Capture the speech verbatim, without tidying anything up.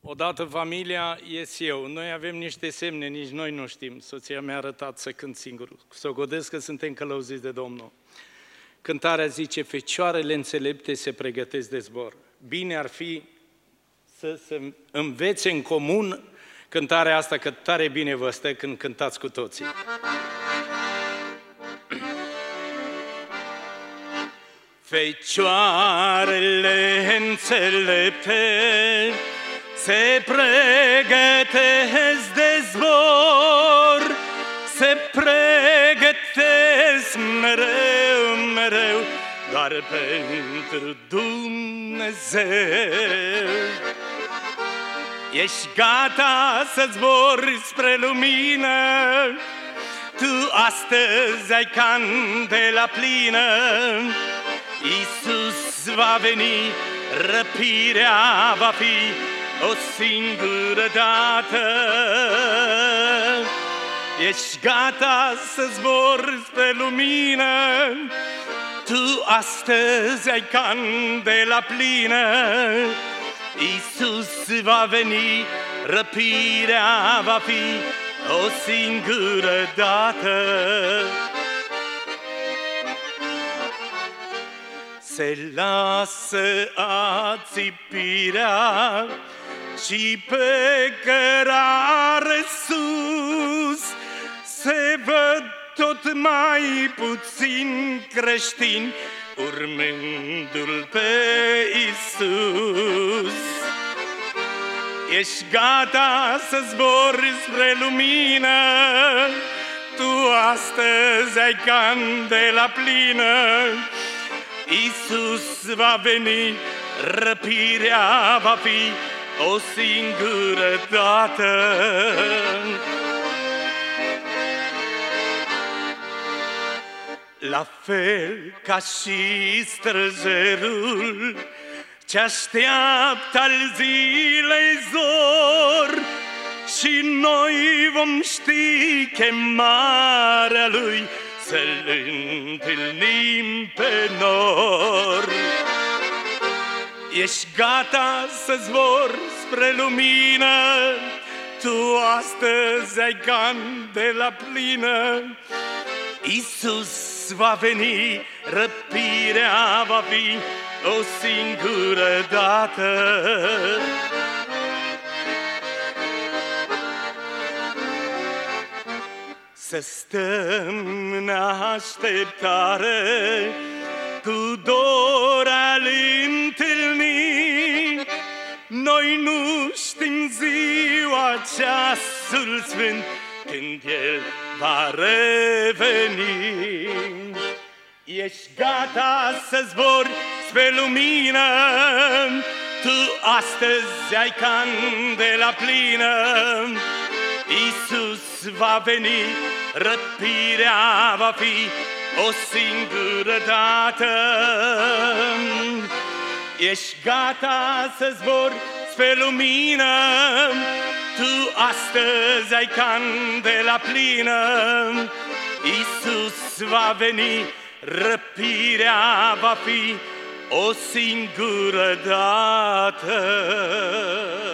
Odată familia ies eu. Noi avem niște semne, nici noi nu știm. Soția mi-a arătat să cânt singur. Sogodesc că suntem călăuziți de Domnul. Cântarea zice, fecioarele înțelepte se pregătesc de zbor. Bine ar fi să se învețe în comun cântarea asta, că tare bine vă stă când cântați cu toții. Fecioarele înțelepte se pregătesc de zbor, se pregătesc mereu, mereu, doar pentru Dumnezeu. Ești gata să zbori spre lumină, tu astăzi ai candela plină. Iisus va veni, răpirea va fi o singură dată. Ești gata să zbori spre lumină, tu astăzi ai candela plină. Iisus va veni, răpirea va fi o singură dată. Se lasă ațipirea și pe cărare sus se văd tot mai puțin creștini urmându-L pe Iisus. Ești gata să zbori spre lumină, tu astăzi ai candela plină. Iisus va veni, răpirea va fi o singură dată. La fel ca și străjerul ce așteaptă al zilei zor, și noi vom ști chemarea Lui să-L întâlnim pe nor. Ești gata să zbori spre lumină, tu astăzi ai candela plină. Iisus va veni, răpirea va fi o singură dată. Să stăm în așteptare, cu dor al întâlni. Noi nu știm ziua, ceasul sfânt, când El va reveni. Ești gata să zbori spre lumină, tu astăzi ai candela plină. Iisus va veni, răpirea va fi o singură dată. Ești gata să zbori spre lumină, tu astăzi ai candela plină. Iisus va veni, răpirea va fi o singură dată.